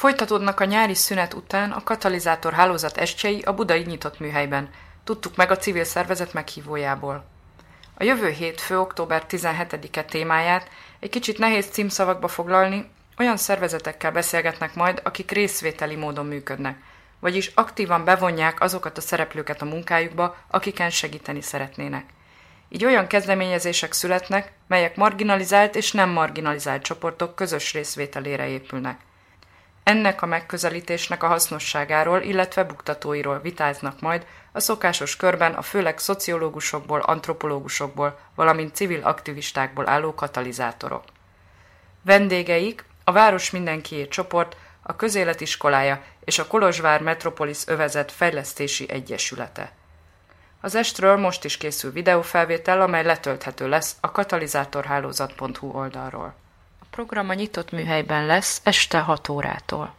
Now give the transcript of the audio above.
Folytatódnak a nyári szünet után a katalizátor hálózat estjei a budai nyitott műhelyben. Tudtuk meg a civil szervezet meghívójából. A jövő hétfő, október 17-e témáját egy kicsit nehéz címszavakba foglalni, olyan szervezetekkel beszélgetnek majd, akik részvételi módon működnek, vagyis aktívan bevonják azokat a szereplőket a munkájukba, akiken segíteni szeretnének. Így olyan kezdeményezések születnek, melyek marginalizált és nem marginalizált csoportok közös részvételére épülnek. Ennek a megközelítésnek a hasznosságáról, illetve buktatóiról vitáznak majd a szokásos körben a főleg szociológusokból, antropológusokból, valamint civil aktivistákból álló katalizátorok. Vendégeik a Város Mindenkié csoport, a Közéletiskolája és a Kolozsvár Metropolis Övezet Fejlesztési Egyesülete. Az estről most is készül videófelvétel, amely letölthető lesz a katalizátorhálózat.hu oldalról. A program a nyitott műhelyben lesz este 6 órától.